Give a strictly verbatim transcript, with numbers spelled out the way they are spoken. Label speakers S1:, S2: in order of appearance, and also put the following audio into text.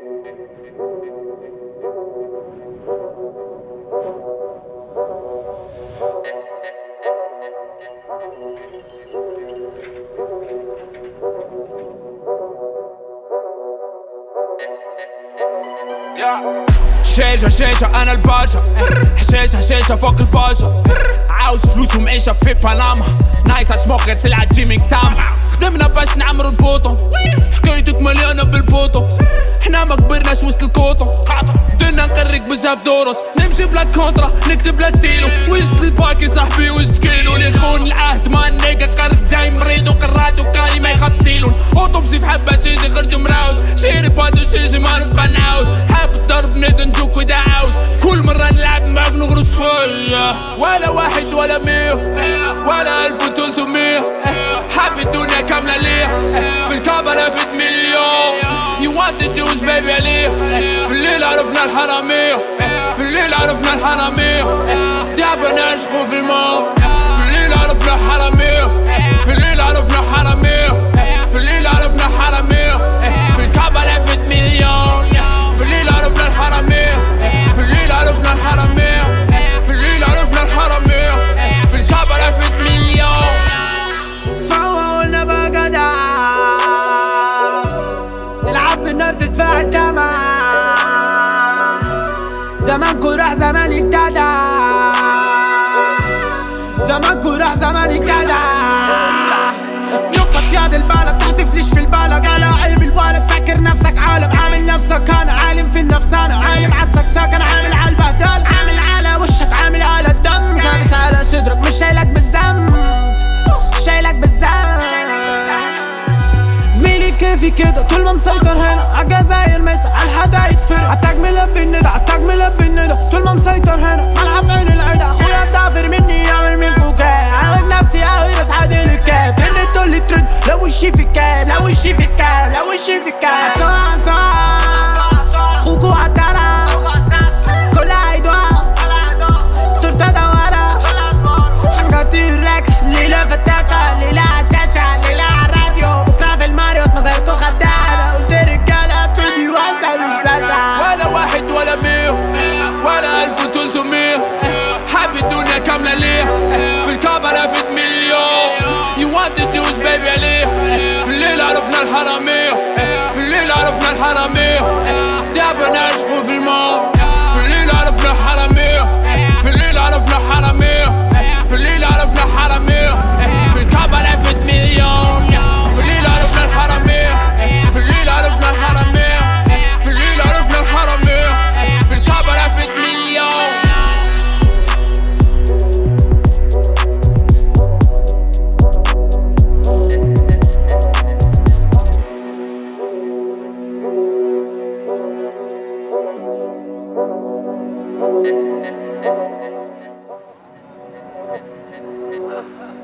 S1: شيشة شيشة أنا الباشا، حشيشة حشيشة فوق الباشا، عاوز فلوس ومعيشة في بنما، نايس اسموك غير سلعة جيمينج تاما، خدمنا باش نعمرو البوطو، حكايتك مليانة بالبوطو، حنا ما كبرناش وسط الكوطو، درنا نقريك بزاف دورس، نمشي بلا كونترا نكتب بلا ستيلو، وسط الباكي صاحبي وسط كيلو، اللي خون العهد ما النيقا قرد جاي مريض وقرات وكالي ما يخاف سيلون، اوتوبسي في حبة شيشي خرجو مراود، شيري باتو شيشي ما نبقى نعاود، حاب الضرب نيدا نجوك ودا عاوز، كل مرة نلعب معاك نغرس شوية، ولا واحد ولا مية ولا ألف وتلتمية، حاب الدنيا كاملة ليه، في الكاميرا فيت مليون، You want the juice baby عليه، في الليل عرفنا الحرامية، في الليل عرفنا الحرامية، دابا نشقو في الموت، في الليل عرفنا الحرامية، في الليل عرفنا الحرامية، في الليل عرفنا الحرامية، في الكاميرا فيت مليون، في الليل عرفنا الحرامية، في الليل عرفنا الحرامية، في الليل عرفنا الحرامية، في الكاميرا فيت مليون.
S2: فوا ولا بقدا تلعب بالنار تدفع الدمع، زمانكو راح زمان ابتدى، زمانكو راح زمان ابتدى، يبقى سياد البالة بتحتفلش في البالة، قال عيب الوالد فكر نفسك عالم، عامل نفسك انا عالم في النفس، انا عالم عالسكساك، انا عامل عالبهدل، عامل على وشك عامل على الدم، كابس على صدرك مش شايلك بالذنب، مش شايلك بالذنب، زميلي كيفي كده طول ما مسيطر هنا عالجزاير مسا عالحدا يتفرق، عالتاج ملبي الندى عالتاج ملبي الندى، طول ما مسيطر هنا ملعب عين العدا، اخويا الدافر مني يعمل منكو كاب، عاود نفسي اوي بس عادل الكاب، اللي تقولي ترد لو وشي في الكاب، لو وشي في الكاب، لو وشي في الكاب، سوا سوا خوكو عالدارا كلها ايدوا تورتا دوارة، حنقرتي الراك ليلة فتاكة، ليلة عالشاشة ليلة عالراديو، بكرة في الماريوت مزاركو خدامة، قلت رجالة استوديو انسى مش باشا،
S1: ولا واحد ولا مية ولا ألف وتلتمية، حاب الدنيا كاملة ليه، في الكاميرا فيت مليون، You want the juice baby عليه، في الليل عرفنا الحرامية، في الليل عرفنا الحرامية، دابا نشقو في الموت، في الليل عرفنا الحرامية، في الليل عرفنا الحرامية، في الليل عرفنا الحرامية، في الكاميرا فيت مليون، في الليل عرفنا الحرامية، في الليل عرفنا الحرامية، في الليل عرفنا الحرامية، في الكاميرا فيت مليون.
S3: Ha ha ha.